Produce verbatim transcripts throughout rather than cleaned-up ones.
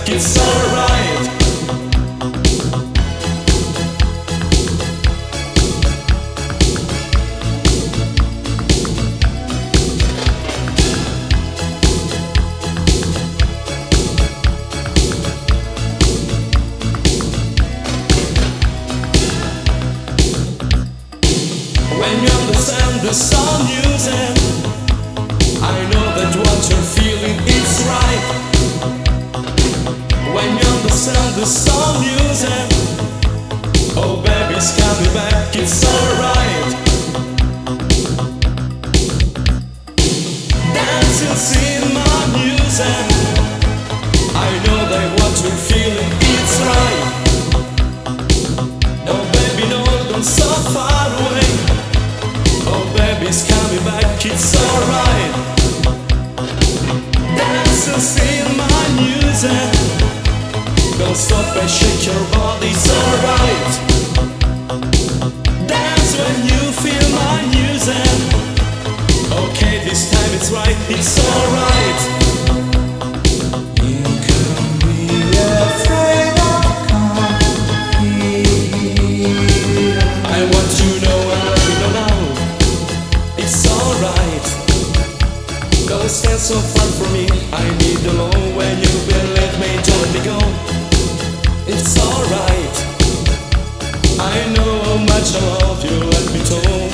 back, it's alright. When you understand the song using, I know that what you're feeling is right. When you understand the song using, oh baby's coming back, it's alright. Dancing, sing my music, I know that what you're feeling is right. No baby, no, don't so far away. Oh baby's coming back, it's alright. Dance and sing my music, don't stop and shake your body, it's alright. Dance when you feel my music. Okay, this time it's right, it's alright. You can be afraid of company. I want you to know and let you know now. It's alright. Don't stand so far from me. I need the love when you will let me, don't let me go. It's alright. I know how much I love you, let me talk.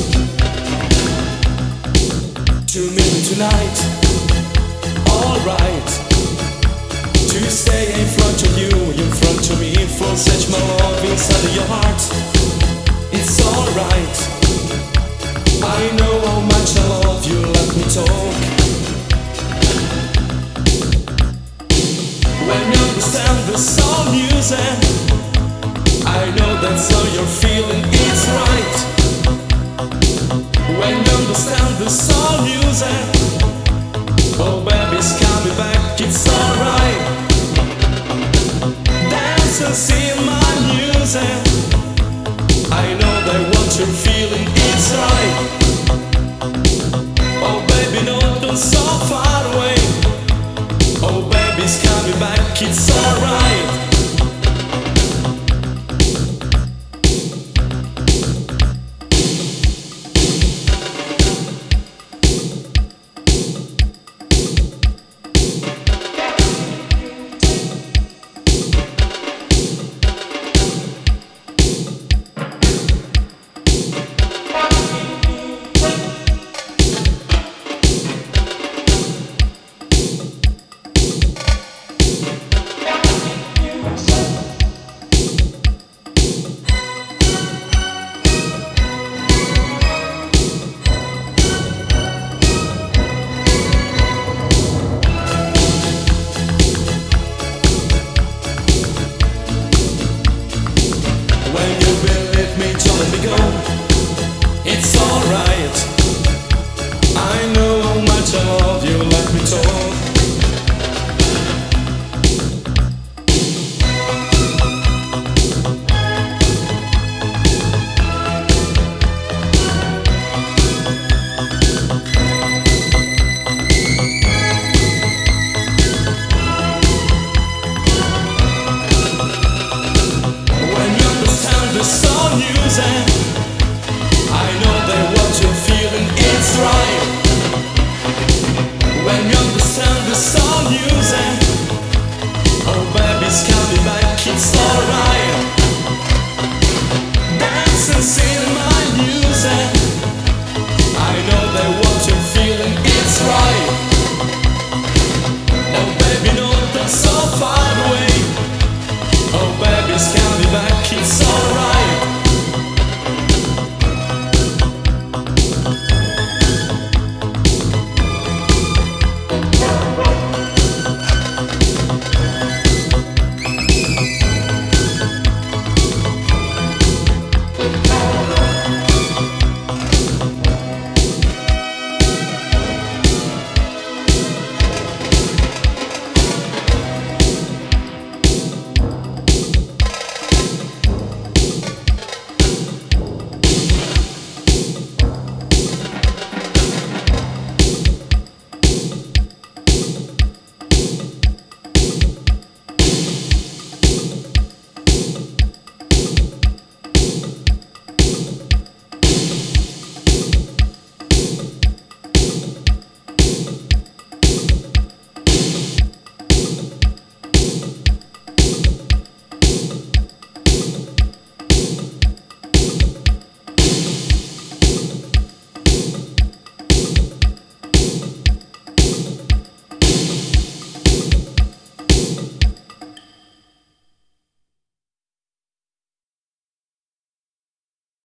To meet me tonight. Alright. To stay in front of you, in front of me, for such my love inside of your heart. It's alright. I know how much I love you, let me talk. When you understand the song music, I know that's how you're feeling, it's right. When you understand the song music, oh baby's coming back, it's alright. Dance and sing my music, I know that what you're feeling is right. Oh baby, no, don't so far away. Oh baby's coming back, it's alright. When you believe me, don't let me go. It's alright. I know how much I love you, let me talk. The song music, I know that what you're feeling is right. When you understand the song music,